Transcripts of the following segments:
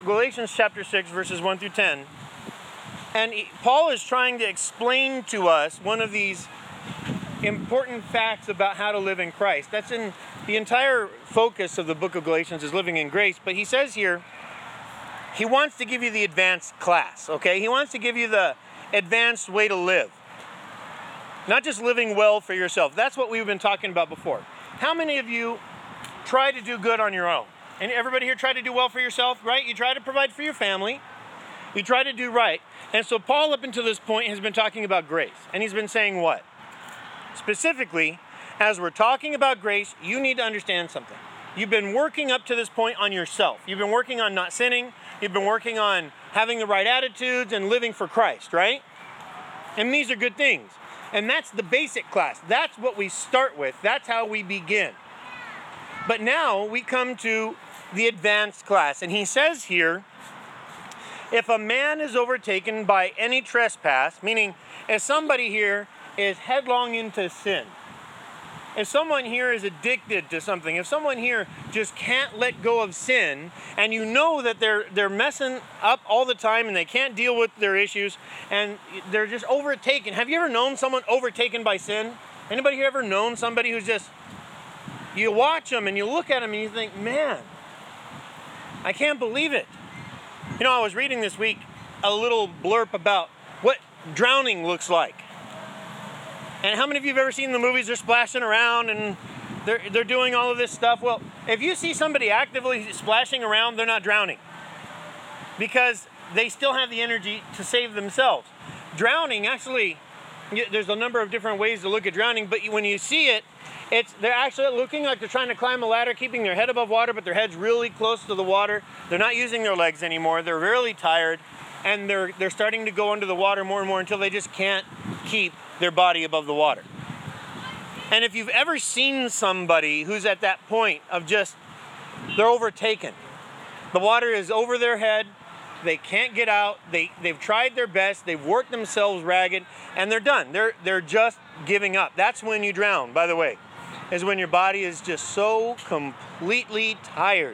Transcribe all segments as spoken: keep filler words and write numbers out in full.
Galatians chapter six, verses one through ten. And he, Paul is trying to explain to us one of these important facts about how to live in Christ. That's in the entire focus of the book of Galatians, is living in grace. But he says here, he wants to give you the advanced class, okay? He wants to give you the advanced way to live. Not just living well for yourself. That's what we've been talking about before. How many of you try to do good on your own? And everybody here try to do well for yourself, right? You try to provide for your family. You try to do right. And so Paul, up until this point, has been talking about grace. And he's been saying what? Specifically, as we're talking about grace, you need to understand something. You've been working up to this point on yourself. You've been working on not sinning. You've been working on having the right attitudes and living for Christ, right? And these are good things. And that's the basic class. That's what we start with. That's how we begin. But now we come to the advanced class. And he says here, if a man is overtaken by any trespass, meaning if somebody here is headlong into sin, if someone here is addicted to something, if someone here just can't let go of sin, and you know that they're they're messing up all the time and they can't deal with their issues and they're just overtaken. Have you ever known someone overtaken by sin? Anybody here ever known somebody who's just, you watch them and you look at them and you think, man, I can't believe it. You know, I was reading this week a little blurb about what drowning looks like. And how many of you have ever seen the movies? They're splashing around and they're, they're doing all of this stuff. Well, if you see somebody actively splashing around, they're not drowning. Because they still have the energy to save themselves. Drowning, actually, there's a number of different ways to look at drowning, but when you see it, it's they're actually looking like they're trying to climb a ladder, keeping their head above water, but their head's really close to the water. They're not using their legs anymore. They're really tired, and they're they're starting to go under the water more and more until they just can't keep their body above the water. And if you've ever seen somebody who's at that point of just, they're overtaken. The water is over their head. They can't get out. They, they've tried their best. They've worked themselves ragged, and they're done. They're, they're just giving up. That's when you drown, by the way, is when your body is just so completely tired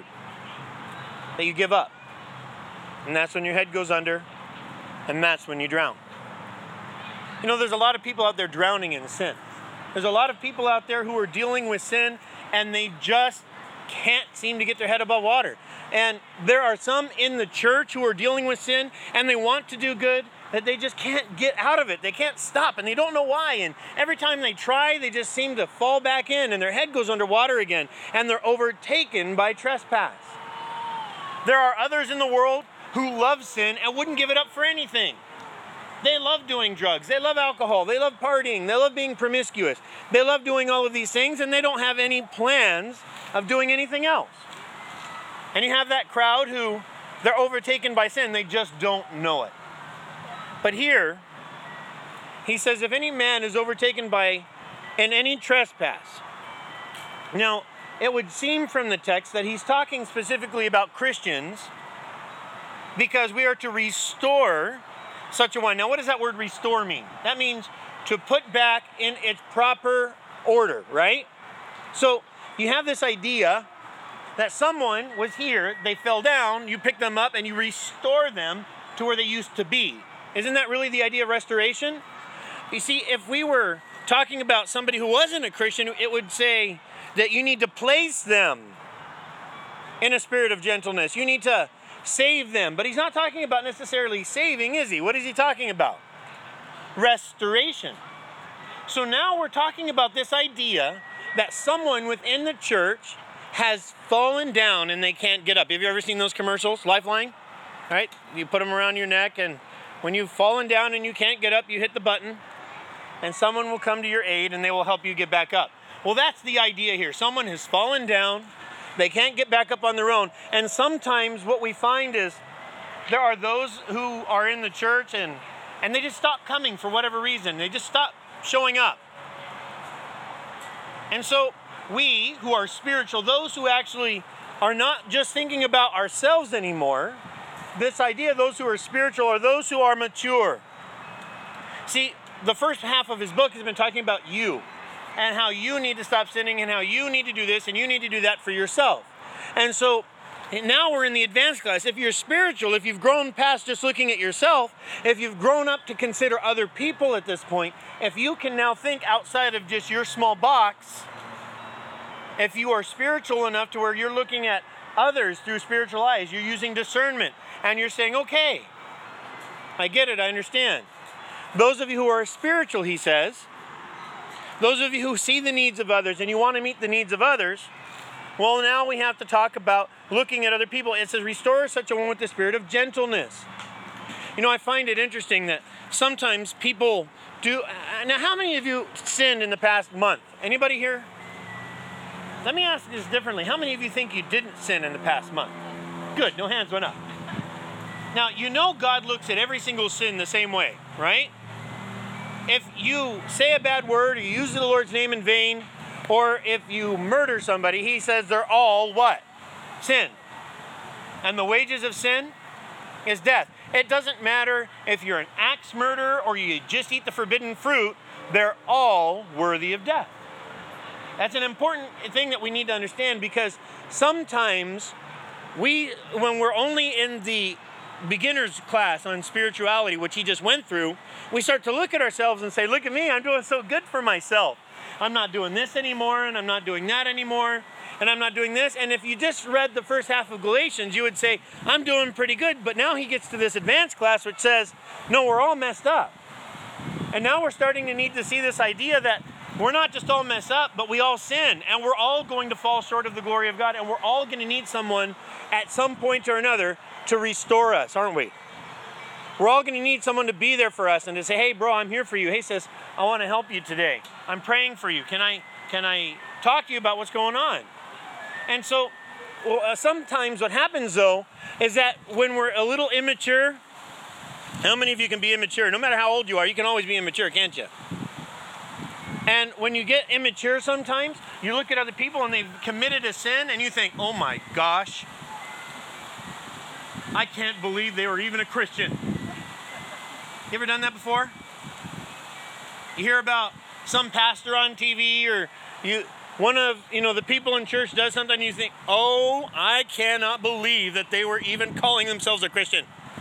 that you give up. And that's when your head goes under, and that's when you drown. You know, there's a lot of people out there drowning in sin. There's a lot of people out there who are dealing with sin, and they just can't seem to get their head above water. And there are some in the church who are dealing with sin, and they want to do good, that they just can't get out of it. They can't stop, and they don't know why. And every time they try, they just seem to fall back in, and their head goes underwater again, and they're overtaken by trespass. There are others in the world who love sin and wouldn't give it up for anything. They love doing drugs. They love alcohol. They love partying. They love being promiscuous. They love doing all of these things, and they don't have any plans of doing anything else. And you have that crowd who, they're overtaken by sin. They just don't know it. But here, he says, if any man is overtaken by in any trespass. Now, it would seem from the text that he's talking specifically about Christians, because we are to restore such a one. Now, what does that word restore mean? That means to put back in its proper order, right? So you have this idea that someone was here, they fell down, you pick them up, and you restore them to where they used to be. Isn't that really the idea of restoration? You see, if we were talking about somebody who wasn't a Christian, it would say that you need to place them in a spirit of gentleness. You need to save them. But he's not talking about necessarily saving, is he? What is he talking about? Restoration. So now we're talking about this idea that someone within the church has fallen down and they can't get up. Have you ever seen those commercials? Lifeline? All right? You put them around your neck, and when you've fallen down and you can't get up, you hit the button, and someone will come to your aid and they will help you get back up. Well, that's the idea here. Someone has fallen down. They can't get back up on their own. And sometimes what we find is there are those who are in the church and, and they just stop coming for whatever reason. They just stop showing up. And so we who are spiritual, those who actually are not just thinking about ourselves anymore, this idea, those who are spiritual are those who are mature. See, the first half of his book has been talking about you, and how you need to stop sinning, and how you need to do this and you need to do that for yourself. And so And now we're in the advanced class. If you're spiritual, if you've grown past just looking at yourself, if you've grown up to consider other people at this point, if you can now think outside of just your small box, if you are spiritual enough to where you're looking at others through spiritual eyes, you're using discernment, and you're saying, okay, I get it, I understand. Those of you who are spiritual, he says, those of you who see the needs of others and you want to meet the needs of others, well, now we have to talk about looking at other people. It says, restore such a one with the spirit of gentleness. You know, I find it interesting that sometimes people do. Now, how many of you sinned in the past month? Anybody here? Let me ask this differently. How many of you think you didn't sin in the past month? Good, no hands went up. Now, you know God looks at every single sin the same way, right? If you say a bad word or you use the Lord's name in vain, or if you murder somebody, he says they're all what? Sin. And the wages of sin is death. It doesn't matter if you're an axe murderer or you just eat the forbidden fruit, they're all worthy of death. That's an important thing that we need to understand, because sometimes we, when we're only in the beginner's class on spirituality, which he just went through, we start to look at ourselves and say, look at me, I'm doing so good for myself. I'm not doing this anymore, and I'm not doing that anymore, and I'm not doing this. And if you just read the first half of Galatians, you would say, I'm doing pretty good. But now he gets to this advanced class which says, no, we're all messed up. And now we're starting to need to see this idea that we're not just all messed up, but we all sin, and we're all going to fall short of the glory of God, and we're all going to need someone at some point or another to restore us, aren't we? We're all going to need someone to be there for us and to say, hey, bro, I'm here for you. Hey, sis, I want to help you today. I'm praying for you. Can I, can I talk to you about what's going on? And so well, uh, sometimes what happens, though, is that when we're a little immature, how many of you can be immature? No matter how old you are, you can always be immature, can't you? And when you get immature sometimes, you look at other people and they've committed a sin and you think, oh my gosh, I can't believe they were even a Christian. You ever done that before? You hear about some pastor on T V, or you one of you know the people in church does something and you think, oh, I cannot believe that they were even calling themselves a Christian.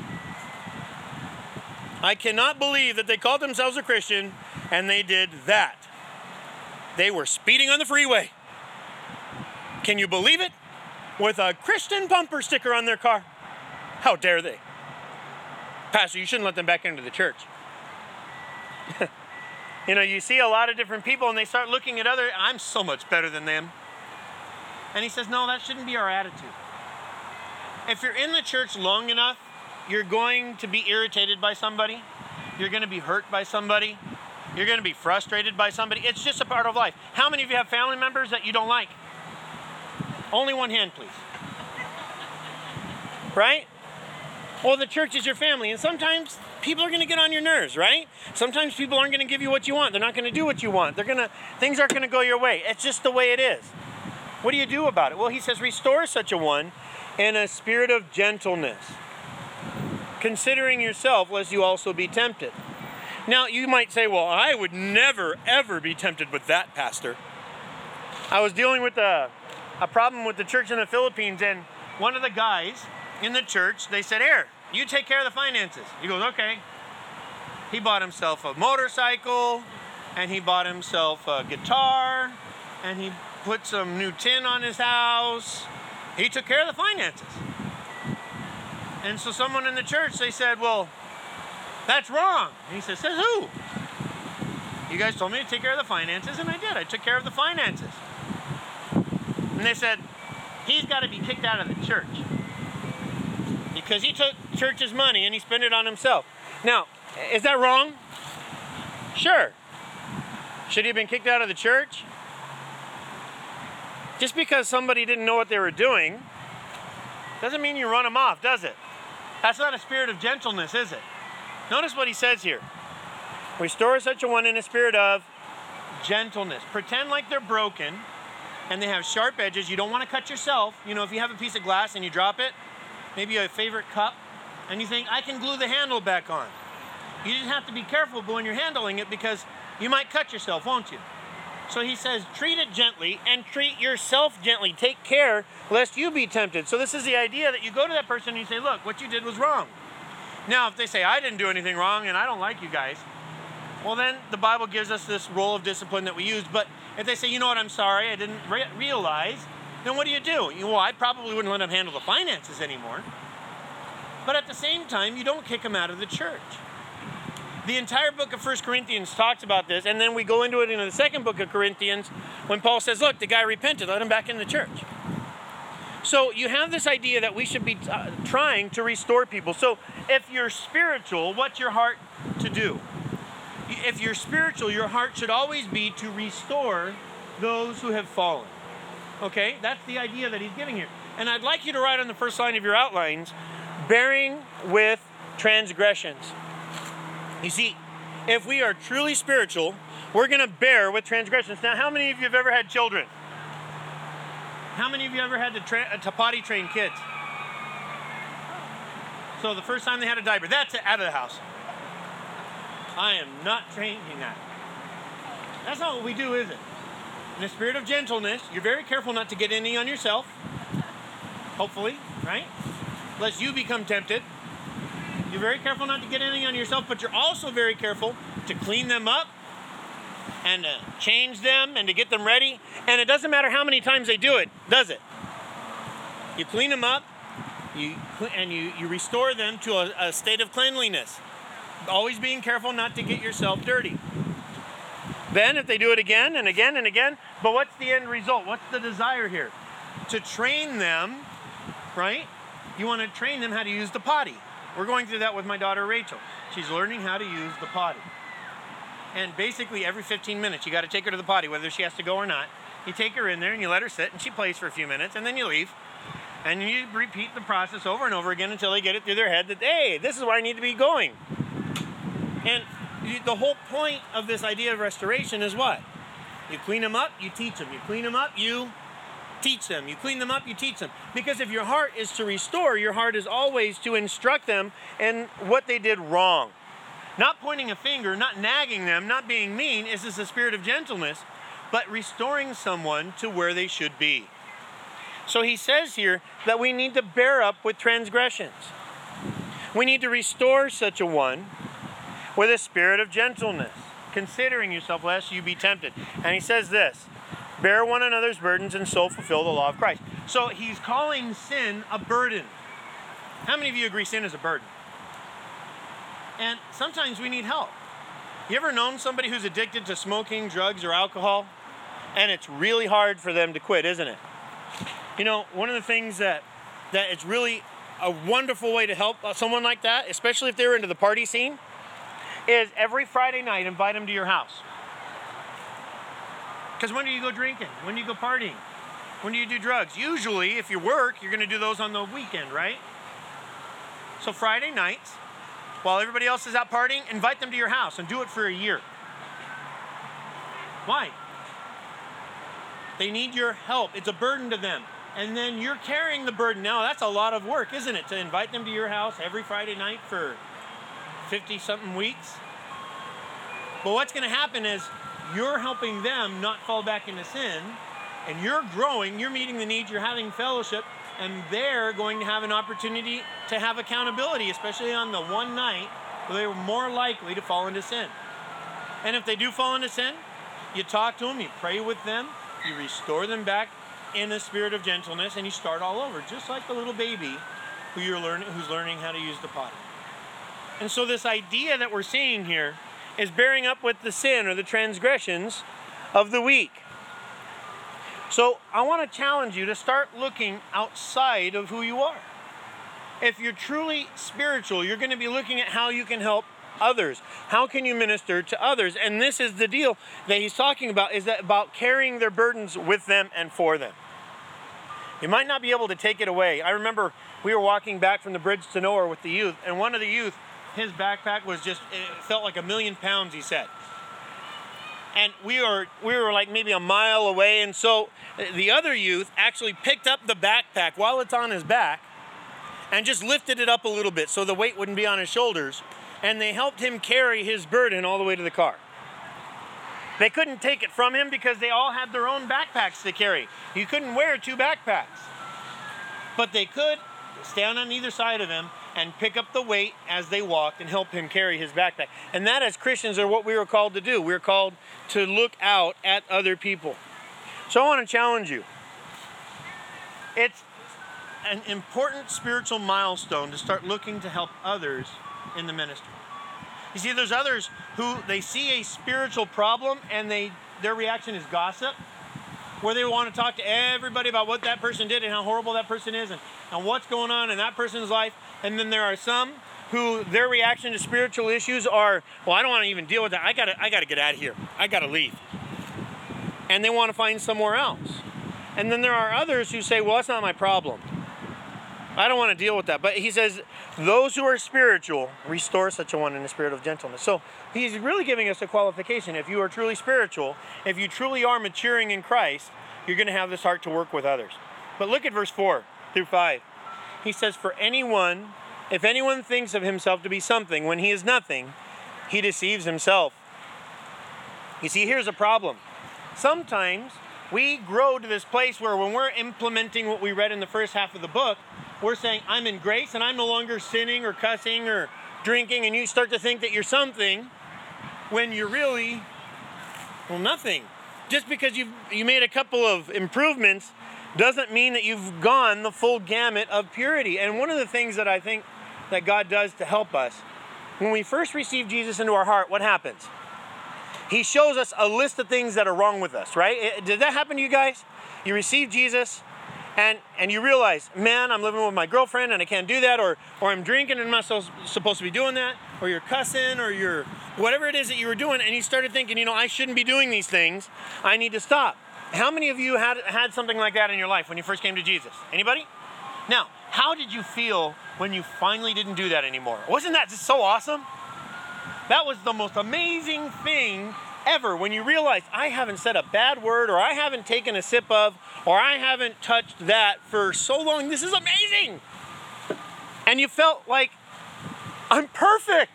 I cannot believe that they called themselves a Christian and they did that. They were speeding on the freeway. Can you believe it? With a Christian bumper sticker on their car. How dare they? Pastor, you shouldn't let them back into the church. You know, you see a lot of different people and they start looking at other, I'm so much better than them. And he says, no, that shouldn't be our attitude. If you're in the church long enough, you're going to be irritated by somebody. You're going to be hurt by somebody. You're going to be frustrated by somebody. It's just a part of life. How many of you have family members that you don't like? Only one hand, please. Right? Well, the church is your family, and sometimes people are going to get on your nerves, right? Sometimes people aren't going to give you what you want. They're not going to do what you want. They're going to, things aren't going to go your way. It's just the way it is. What do you do about it? Well, he says, restore such a one in a spirit of gentleness, considering yourself, lest you also be tempted. Now, you might say, well, I would never, ever be tempted with that, Pastor. I was dealing with a, a problem with the church in the Philippines, and one of the guys in the church, they said, here, you take care of the finances. He goes, okay. He bought himself a motorcycle, and he bought himself a guitar, and he put some new tin on his house. He took care of the finances. And so someone in the church, they said, well, that's wrong. And he says, says who? You guys told me to take care of the finances, and I did. I took care of the finances. And they said, he's got to be kicked out of the church because he took church's money and he spent it on himself. Now, is that wrong? Sure. Should he have been kicked out of the church? Just because somebody didn't know what they were doing doesn't mean you run them off, does it? That's not a spirit of gentleness, is it? Notice what he says here. Restore such a one in a spirit of gentleness. Pretend like they're broken and they have sharp edges. You don't want to cut yourself. You know, if you have a piece of glass and you drop it, maybe a favorite cup, and you think, I can glue the handle back on. You just have to be careful when you're handling it because you might cut yourself, won't you? So he says, treat it gently and treat yourself gently. Take care lest you be tempted. So this is the idea that you go to that person and you say, look, what you did was wrong. Now, if they say, I didn't do anything wrong and I don't like you guys, well, then the Bible gives us this role of discipline that we use. But if they say, you know what, I'm sorry, I didn't re realize, then what do you do? You, well, I probably wouldn't let them handle the finances anymore. But at the same time, you don't kick them out of the church. The entire book of First Corinthians talks about this, and then we go into it in the second book of Corinthians when Paul says, look, the guy repented, let him back in the church. So you have this idea that we should be uh, trying to restore people. So if you're spiritual, what's your heart to do? If you're spiritual, your heart should always be to restore those who have fallen. Okay, that's the idea that he's giving here. And I'd like you to write on the first line of your outlines, bearing with transgressions. You see, if we are truly spiritual, we're going to bear with transgressions. Now, how many of you have ever had children? How many of you ever had to, tra to potty train kids? So the first time they had a diaper, that's it, out of the house. I am not changing that. That's not what we do, is it? In a spirit of gentleness, you're very careful not to get any on yourself. Hopefully, right? Lest you become tempted. You're very careful not to get anything on yourself, but you're also very careful to clean them up and to change them and to get them ready. And it doesn't matter how many times they do it, does it? You clean them up you and you, you restore them to a, a state of cleanliness. Always being careful not to get yourself dirty. Then if they do it again and again and again, but what's the end result? What's the desire here? To train them, right? You want to train them how to use the potty. We're going through that with my daughter Rachel. She's learning how to use the potty. And basically every fifteen minutes you got to take her to the potty, whether she has to go or not. You take her in there and you let her sit and she plays for a few minutes and then you leave. And you repeat the process over and over again until they get it through their head that, hey, this is where I need to be going. And the whole point of this idea of restoration is what? You clean them up, you teach them. You clean them up, you teach them. You clean them up, you teach them. Because if your heart is to restore, your heart is always to instruct them in what they did wrong. Not pointing a finger, not nagging them, not being mean. Is this a spirit of gentleness? But restoring someone to where they should be. So he says here that we need to bear up with transgressions. We need to restore such a one with a spirit of gentleness, considering yourself lest you be tempted. And he says this, bear one another's burdens and so fulfill the law of Christ. So he's calling sin a burden. How many of you agree sin is a burden? And sometimes we need help. You ever known somebody who's addicted to smoking, drugs, or alcohol? And it's really hard for them to quit, isn't it? You know, one of the things that, that it's really a wonderful way to help someone like that, especially if they're into the party scene, is every Friday night invite them to your house. Because when do you go drinking? When do you go partying? When do you do drugs? Usually, if you work, you're going to do those on the weekend, right? So Friday nights, while everybody else is out partying, invite them to your house and do it for a year. Why? They need your help. It's a burden to them. And then you're carrying the burden. Now, that's a lot of work, isn't it? To invite them to your house every Friday night for fifty-something weeks. But what's going to happen is you're helping them not fall back into sin, and you're growing, you're meeting the needs, you're having fellowship, and they're going to have an opportunity to have accountability, especially on the one night where they were more likely to fall into sin. And if they do fall into sin, you talk to them, you pray with them, you restore them back in a spirit of gentleness, and you start all over, just like the little baby who you're learning, who's learning how to use the potty. And so this idea that we're seeing here is bearing up with the sin or the transgressions of the weak. So I want to challenge you to start looking outside of who you are. If you're truly spiritual, you're going to be looking at how you can help others. How can you minister to others? And this is the deal that he's talking about, is that about carrying their burdens with them and for them. You might not be able to take it away. I remember we were walking back from the bridge to nowhere with the youth, and one of the youth, his backpack was just, it felt like a million pounds, he said. And we were, we were like maybe a mile away, and so the other youth actually picked up the backpack while it's on his back and just lifted it up a little bit so the weight wouldn't be on his shoulders, and they helped him carry his burden all the way to the car. They couldn't take it from him because they all had their own backpacks to carry. You couldn't wear two backpacks. But they could stand on either side of him and pick up the weight as they walked and help him carry his backpack. And that, as Christians, are what we were called to do. We're called to look out at other people. So I want to challenge you. It's an important spiritual milestone to start looking to help others in the ministry. You see, there's others who they see a spiritual problem and they their reaction is gossip, where they want to talk to everybody about what that person did and how horrible that person is and, and what's going on in that person's life. And then there are some who their reaction to spiritual issues are, well, I don't want to even deal with that. I gotta, I gotta get out of here. I gotta leave. And they want to find somewhere else. And then there are others who say, well, that's not my problem. I don't want to deal with that. But he says, those who are spiritual, restore such a one in the spirit of gentleness. So he's really giving us a qualification. If you are truly spiritual, if you truly are maturing in Christ, you're going to have this heart to work with others. But look at verse four through five. He says, for anyone, if anyone thinks of himself to be something when he is nothing, he deceives himself. You see, here's a problem. Sometimes we grow to this place where when we're implementing what we read in the first half of the book, we're saying, I'm in grace and I'm no longer sinning or cussing or drinking, and you start to think that you're something when you're really, well, nothing. Just because you've you made a couple of improvements doesn't mean that you've gone the full gamut of purity. And one of the things that I think that God does to help us, when we first receive Jesus into our heart, what happens? He shows us a list of things that are wrong with us, right? Did that happen to you guys? You receive Jesus, and and you realize, man, I'm living with my girlfriend and I can't do that, or or I'm drinking and I'm not so, supposed to be doing that, or you're cussing, or you're whatever it is that you were doing, and you started thinking, you know, I shouldn't be doing these things. I need to stop. How many of you had had something like that in your life when you first came to Jesus? Anybody? Now, how did you feel when you finally didn't do that anymore? Wasn't that just so awesome? That was the most amazing thing ever, when you realize I haven't said a bad word, or I haven't taken a sip of, or I haven't touched that for so long. This is amazing. And you felt like, I'm perfect.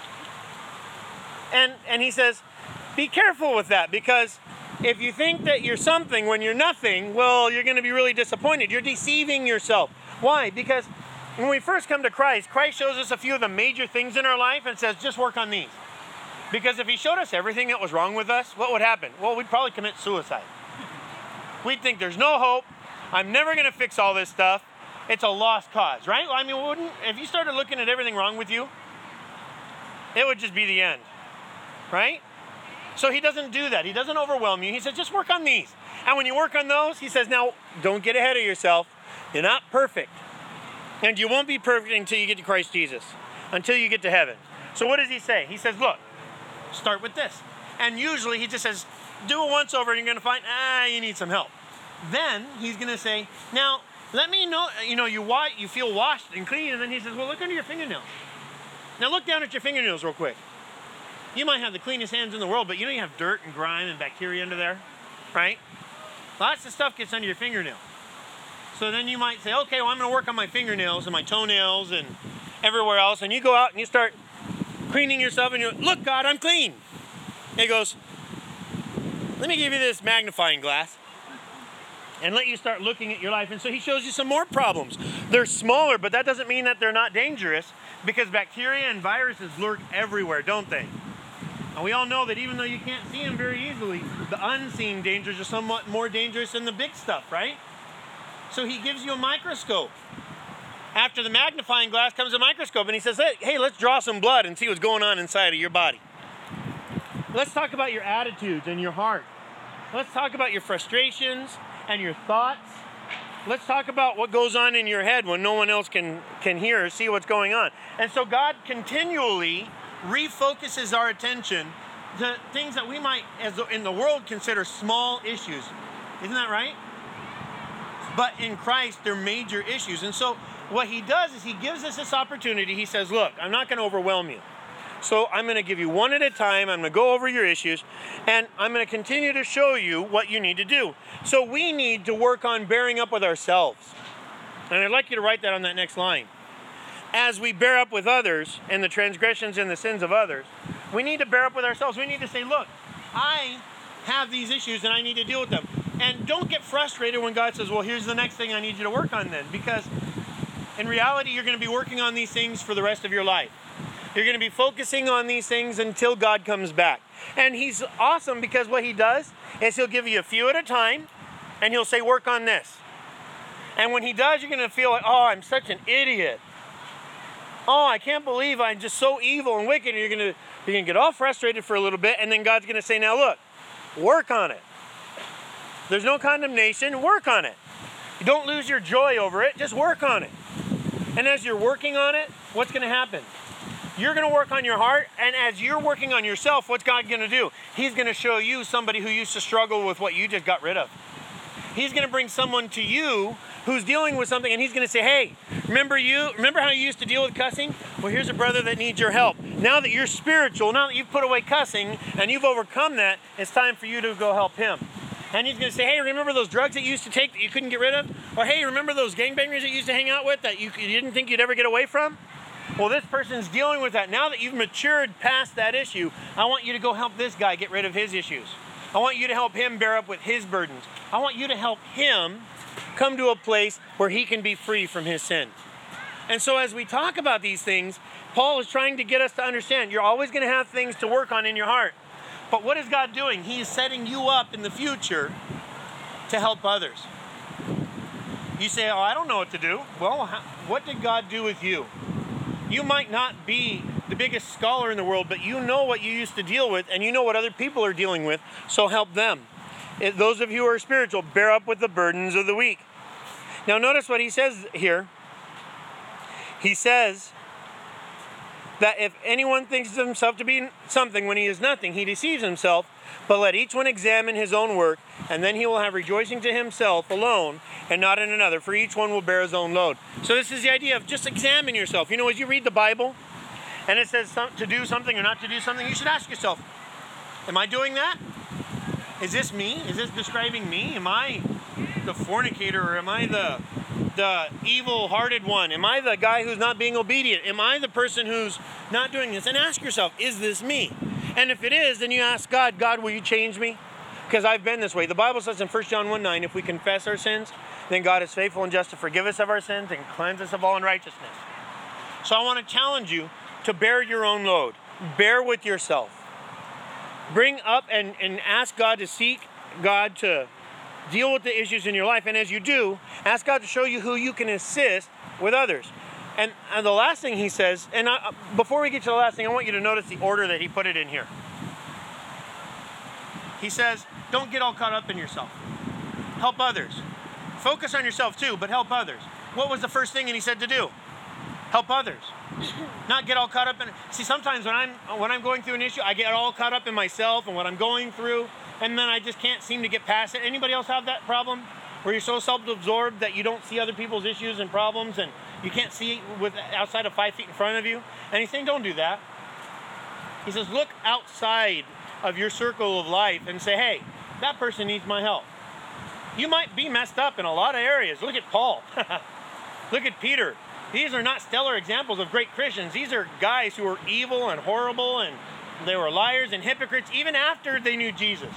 And and he says, be careful with that, because if you think that you're something when you're nothing, well, you're going to be really disappointed. You're deceiving yourself. Why? Because when we first come to Christ, Christ shows us a few of the major things in our life and says, just work on these. Because if he showed us everything that was wrong with us, what would happen? Well, we'd probably commit suicide. We'd think there's no hope. I'm never going to fix all this stuff. It's a lost cause, right? I mean, wouldn't, if you started looking at everything wrong with you, it would just be the end, right? So he doesn't do that. He doesn't overwhelm you. He says, just work on these. And when you work on those, he says, now, don't get ahead of yourself. You're not perfect. And you won't be perfect until you get to Christ Jesus, until you get to heaven. So what does he say? He says, look, start with this. And usually he just says, do it once over and you're going to find, ah, you need some help. Then he's going to say, now, let me know, you know, you, wa- you feel washed and clean. And then he says, well, look under your fingernails. Now look down at your fingernails real quick. You might have the cleanest hands in the world, but you know you have dirt and grime and bacteria under there, right? Lots of stuff gets under your fingernail. So then you might say, okay, well, I'm going to work on my fingernails and my toenails and everywhere else. And you go out and you start cleaning yourself and you look, God, I'm clean. And he goes, let me give you this magnifying glass and let you start looking at your life. And so he shows you some more problems. They're smaller, but that doesn't mean that they're not dangerous, because bacteria and viruses lurk everywhere, don't they? And we all know that even though you can't see them very easily, the unseen dangers are somewhat more dangerous than the big stuff, right? So he gives you a microscope. After the magnifying glass comes a microscope, and he says, hey, hey, let's draw some blood and see what's going on inside of your body. Let's talk about your attitudes and your heart. Let's talk about your frustrations and your thoughts. Let's talk about what goes on in your head when no one else can, can hear or see what's going on. And so God continually refocuses our attention to things that we might, as in the world, consider small issues. Isn't that right? But in Christ, they're major issues. And so what he does is he gives us this opportunity. He says, look, I'm not going to overwhelm you. So I'm going to give you one at a time. I'm going to go over your issues, and I'm going to continue to show you what you need to do. So we need to work on bearing up with ourselves. And I'd like you to write that on that next line. As we bear up with others and the transgressions and the sins of others, we need to bear up with ourselves. We need to say, look, I have these issues and I need to deal with them. And don't get frustrated when God says, well, here's the next thing I need you to work on then. Because in reality, you're going to be working on these things for the rest of your life. You're going to be focusing on these things until God comes back. And he's awesome because what he does is he'll give you a few at a time and he'll say, work on this. And when he does, you're going to feel like, oh, I'm such an idiot. Oh, I can't believe I'm just so evil and wicked. And you're going to, you're going to get all frustrated for a little bit. And then God's going to say, now look, work on it. There's no condemnation. Work on it. You don't lose your joy over it. Just work on it. And as you're working on it, what's going to happen? You're going to work on your heart, and as you're working on yourself, what's God going to do? He's going to show you somebody who used to struggle with what you just got rid of. He's going to bring someone to you who's dealing with something, and he's going to say, hey, remember you? Remember how you used to deal with cussing? Well, here's a brother that needs your help. Now that you're spiritual, now that you've put away cussing, and you've overcome that, it's time for you to go help him. And he's going to say, hey, remember those drugs that you used to take that you couldn't get rid of? Or hey, remember those gangbangers that you used to hang out with that you, you didn't think you'd ever get away from? Well, this person's dealing with that. Now that you've matured past that issue, I want you to go help this guy get rid of his issues. I want you to help him bear up with his burdens. I want you to help him come to a place where he can be free from his sin. And so as we talk about these things, Paul is trying to get us to understand you're always going to have things to work on in your heart. But what is God doing? He is setting you up in the future to help others. You say, oh, I don't know what to do. Well, how, what did God do with you? You might not be the biggest scholar in the world, but you know what you used to deal with, and you know what other people are dealing with, so help them. It, those of you who are spiritual, bear up with the burdens of the weak. Now notice what he says here. He says that if anyone thinks of himself to be something when he is nothing, he deceives himself, but let each one examine his own work, and then he will have rejoicing to himself alone and not in another, for each one will bear his own load. So this is the idea of just examine yourself. You know, as you read the Bible, and it says to do something or not to do something, you should ask yourself, am I doing that? Is this me? Is this describing me? Am I the fornicator, or am I the the evil-hearted one? Am I the guy who's not being obedient? Am I the person who's not doing this? And ask yourself, is this me? And if it is, then you ask God, God, will you change me? Because I've been this way. The Bible says in First John one nine, if we confess our sins, then God is faithful and just to forgive us of our sins and cleanse us of all unrighteousness. So I want to challenge you to bear your own load. Bear with yourself. Bring up and, and ask God to seek God to deal with the issues in your life. And as you do, ask God to show you who you can assist with others. And, and the last thing he says, and I, before we get to the last thing, I want you to notice the order that he put it in here. He says, don't get all caught up in yourself. Help others. Focus on yourself too, but help others. What was the first thing he said to do? Help others. Not get all caught up in it. See, sometimes when I'm when I'm going through an issue, I get all caught up in myself and what I'm going through, and then I just can't seem to get past it. Anybody else have that problem? Where you're so self-absorbed that you don't see other people's issues and problems, and you can't see with outside of five feet in front of you? And he's saying, don't do that. He says, look outside of your circle of life and say, hey, that person needs my help. You might be messed up in a lot of areas. Look at Paul. Look at Peter. These are not stellar examples of great Christians. These are guys who were evil and horrible, and they were liars and hypocrites even after they knew Jesus.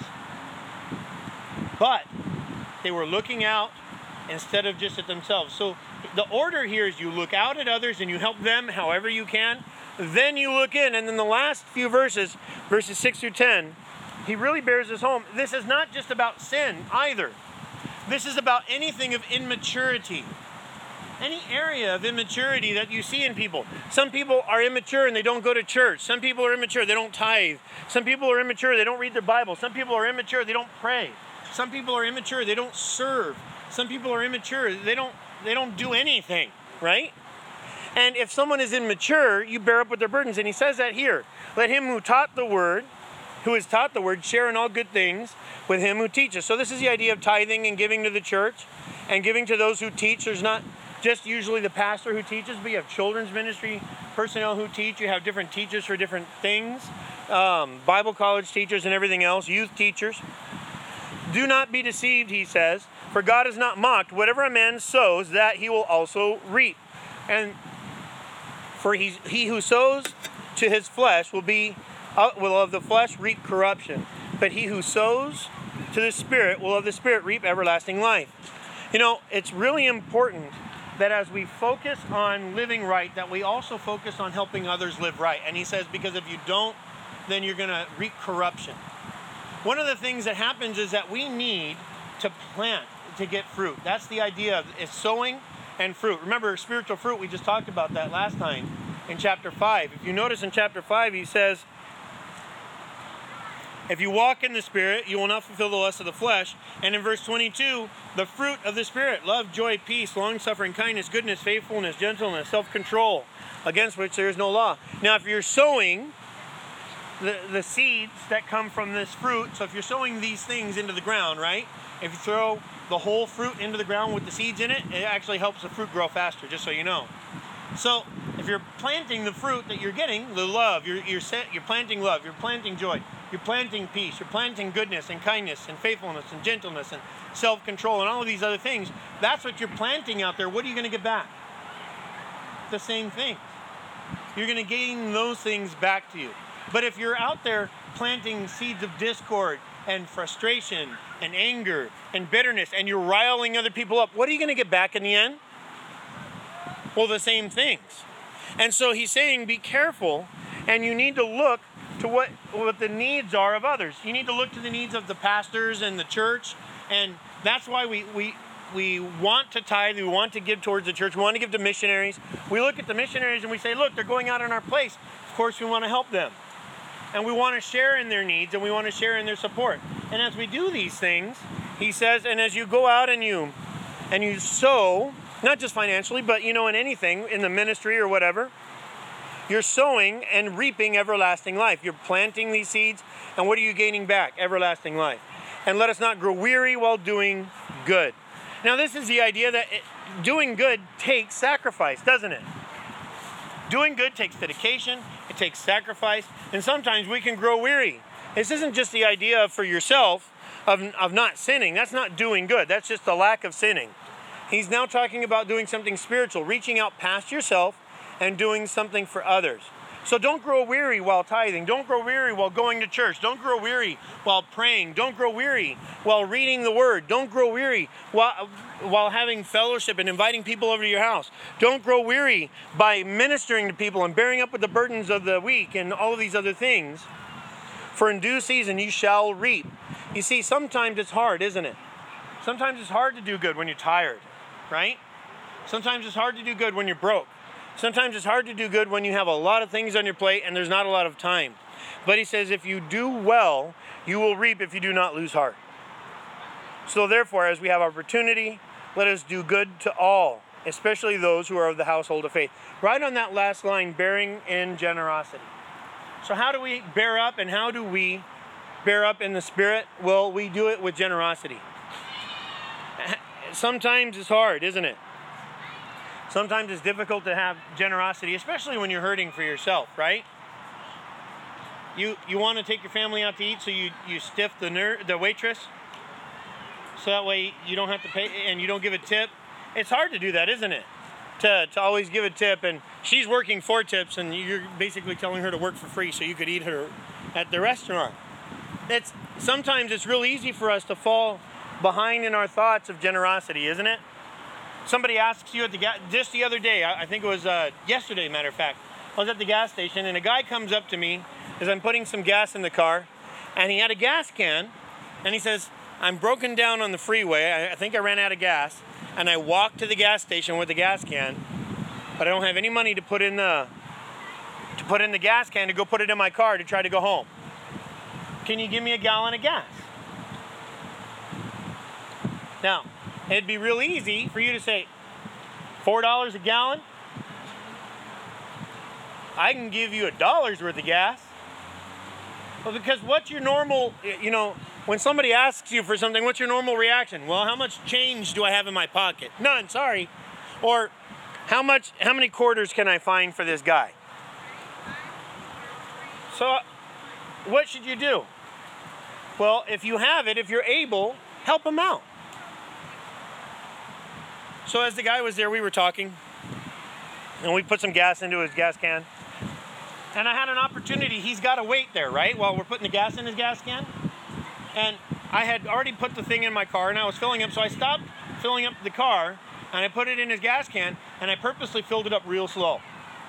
But they were looking out instead of just at themselves. So the order here is you look out at others and you help them however you can. Then you look in, and then the last few verses, verses six through ten, he really bears this home. This is not just about sin either. This is about anything of immaturity. Any area of immaturity that you see in people. Some people are immature and they don't go to church. Some people are immature, they don't tithe. Some people are immature, they don't read their Bible. Some people are immature, they don't pray. Some people are immature, they don't serve. Some people are immature, they don't they don't do anything, right? And if someone is immature, you bear up with their burdens. And he says that here. Let him who taught the word, who is taught the word, share in all good things with him who teaches. So this is the idea of tithing and giving to the church and giving to those who teach. There's not just usually the pastor who teaches, but you have children's ministry personnel who teach. You have different teachers for different things, um, Bible college teachers and everything else, youth teachers. Do not be deceived, he says, for God is not mocked. Whatever a man sows, that he will also reap. And for he, he who sows to his flesh will be uh, will of the flesh reap corruption, but he who sows to the Spirit will of the Spirit reap everlasting life. You know, it's really important that as we focus on living right, that we also focus on helping others live right. And he says, because if you don't, then you're going to reap corruption. One of the things that happens is that we need to plant to get fruit. That's the idea of it's sowing and fruit. Remember, spiritual fruit, we just talked about that last time in chapter five. If you notice in chapter five, he says, if you walk in the Spirit, you will not fulfill the lust of the flesh. And in verse twenty-two, the fruit of the Spirit, love, joy, peace, long-suffering, kindness, goodness, faithfulness, gentleness, self-control, against which there is no law. Now, if you're sowing the, the seeds that come from this fruit, so if you're sowing these things into the ground, right? If you throw the whole fruit into the ground with the seeds in it, it actually helps the fruit grow faster, just so you know. So, if you're planting the fruit that you're getting, the love, you're, you're, set, you're planting love, you're planting joy, you're planting peace, you're planting goodness and kindness and faithfulness and gentleness and self-control and all of these other things. That's what you're planting out there. What are you going to get back? The same things. You're going to gain those things back to you. But if you're out there planting seeds of discord and frustration and anger and bitterness and you're riling other people up, what are you going to get back in the end? Well, the same things. And so he's saying, be careful, and you need to look to what, what the needs are of others. You need to look to the needs of the pastors and the church, and that's why we, we, we want to tithe, we want to give towards the church, we want to give to missionaries. We look at the missionaries and we say, look, they're going out in our place. Of course, we want to help them. And we want to share in their needs, and we want to share in their support. And as we do these things, he says, and as you go out and you, and you sow, not just financially, but, you know, in anything, in the ministry or whatever, you're sowing and reaping everlasting life. You're planting these seeds, and what are you gaining back? Everlasting life. And let us not grow weary while doing good. Now, this is the idea that it, doing good takes sacrifice, doesn't it? Doing good takes dedication, it takes sacrifice, and sometimes we can grow weary. This isn't just the idea for yourself of, of not sinning. That's not doing good. That's just the lack of sinning. He's now talking about doing something spiritual, reaching out past yourself and doing something for others. So don't grow weary while tithing. Don't grow weary while going to church. Don't grow weary while praying. Don't grow weary while reading the Word. Don't grow weary while, while having fellowship and inviting people over to your house. Don't grow weary by ministering to people and bearing up with the burdens of the week and all of these other things. For in due season you shall reap. You see, sometimes it's hard, isn't it? Sometimes it's hard to do good when you're tired, right? Sometimes it's hard to do good when you're broke. Sometimes it's hard to do good when you have a lot of things on your plate and there's not a lot of time. But he says, if you do well, you will reap if you do not lose heart. So therefore, as we have opportunity, let us do good to all, especially those who are of the household of faith. Right on that last line, bearing in generosity. So how do we bear up, and how do we bear up in the Spirit? Well, we do it with generosity. Sometimes it's hard, isn't it? Sometimes it's difficult to have generosity, especially when you're hurting for yourself, right? You you want to take your family out to eat, so you, you stiff the ner- the waitress, so that way you don't have to pay and you don't give a tip. It's hard to do that, isn't it? To, to always give a tip, and she's working four tips, and you're basically telling her to work for free so you could eat her at the restaurant. It's sometimes it's real easy for us to fall behind in our thoughts of generosity, isn't it? Somebody asks you at the gas, just the other day, I, I think it was uh, yesterday, matter of fact, I was at the gas station, and a guy comes up to me as I'm putting some gas in the car, and he had a gas can, and he says, I'm broken down on the freeway, I, I think I ran out of gas, and I walked to the gas station with the gas can, but I don't have any money to put in the, to put in the gas can to go put it in my car to try to go home. Can you give me a gallon of gas? Now, it'd be real easy for you to say, four dollars a gallon? I can give you a dollar's worth of gas. Well, because what's your normal, you know, when somebody asks you for something, what's your normal reaction? Well, how much change do I have in my pocket? None, sorry. Or how much, how many quarters can I find for this guy? So, what should you do? Well, if you have it, if you're able, help him out. So as the guy was there, we were talking, and we put some gas into his gas can. And I had an opportunity. He's got to wait there, right, while we're putting the gas in his gas can. And I had already put the thing in my car and I was filling up, so I stopped filling up the car and I put it in his gas can and I purposely filled it up real slow.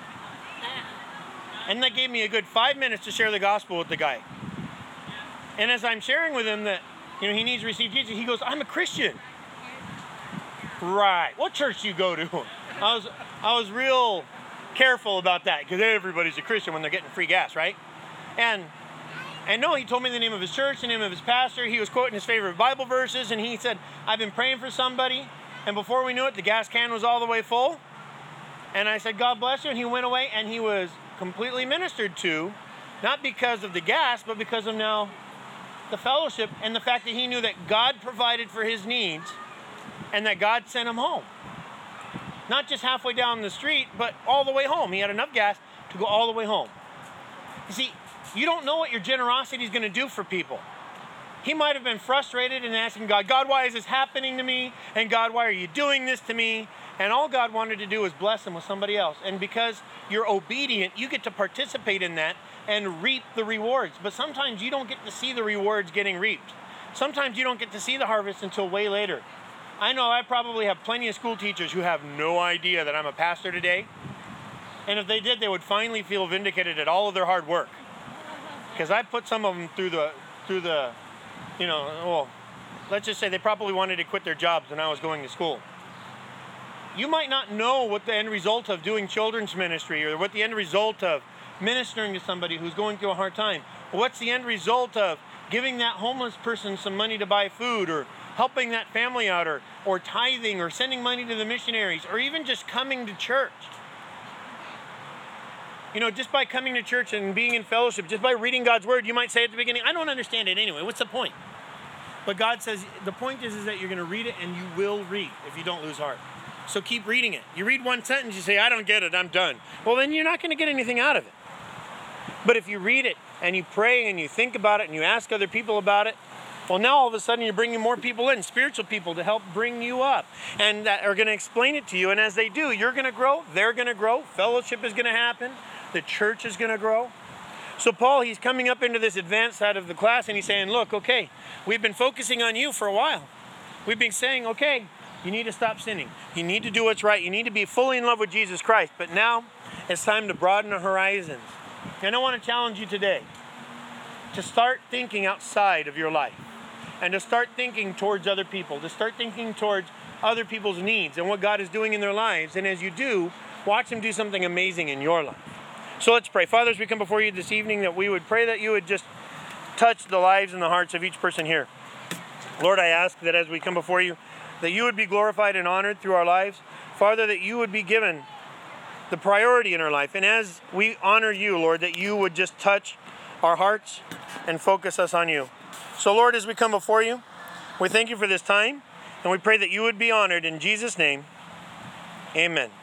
And that gave me a good five minutes to share the gospel with the guy. And as I'm sharing with him that, you know, he needs to receive Jesus, he goes, I'm a Christian. Right. What church do you go to? I was I was real careful about that because everybody's a Christian when they're getting free gas, right? And and no, he told me the name of his church, the name of his pastor. He was quoting his favorite Bible verses, and he said, I've been praying for somebody. And before we knew it, the gas can was all the way full. And I said, God bless you. And he went away, and he was completely ministered to, not because of the gas, but because of now the fellowship and the fact that he knew that God provided for his needs and that God sent him home. Not just halfway down the street, but all the way home. He had enough gas to go all the way home. You see, you don't know what your generosity is going to do for people. He might have been frustrated and asking God, God, why is this happening to me? And God, why are you doing this to me? And all God wanted to do was bless him with somebody else. And because you're obedient, you get to participate in that and reap the rewards. But sometimes you don't get to see the rewards getting reaped. Sometimes you don't get to see the harvest until way later. I know I probably have plenty of school teachers who have no idea that I'm a pastor today. And if they did, they would finally feel vindicated at all of their hard work. Because I put some of them through the, through the, you know, well, let's just say they probably wanted to quit their jobs when I was going to school. You might not know what the end result of doing children's ministry or what the end result of ministering to somebody who's going through a hard time. What's the end result of giving that homeless person some money to buy food, or helping that family out, or, or tithing, or sending money to the missionaries, or even just coming to church. You know, just by coming to church and being in fellowship, just by reading God's word, you might say at the beginning, I don't understand it anyway. What's the point? But God says the point is, is that you're going to read it and you will read if you don't lose heart. So keep reading it. You read one sentence, you say, I don't get it, I'm done. Well, then you're not going to get anything out of it. But if you read it and you pray and you think about it and you ask other people about it, well, now all of a sudden you're bringing more people in, spiritual people, to help bring you up and that are going to explain it to you. And as they do, you're going to grow, they're going to grow, fellowship is going to happen, the church is going to grow. So Paul, he's coming up into this advanced side of the class and he's saying, look, okay, we've been focusing on you for a while. We've been saying, okay, you need to stop sinning. You need to do what's right. You need to be fully in love with Jesus Christ. But now it's time to broaden the horizons. And I want to challenge you today to start thinking outside of your life and to start thinking towards other people, to start thinking towards other people's needs and what God is doing in their lives. And as you do, watch him do something amazing in your life. So let's pray. Father, as we come before you this evening, that we would pray that you would just touch the lives and the hearts of each person here. Lord, I ask that as we come before you, that you would be glorified and honored through our lives. Father, that you would be given the priority in our life. And as we honor you, Lord, that you would just touch our hearts and focus us on you. So, Lord, as we come before you, we thank you for this time, and we pray that you would be honored in Jesus' name. Amen.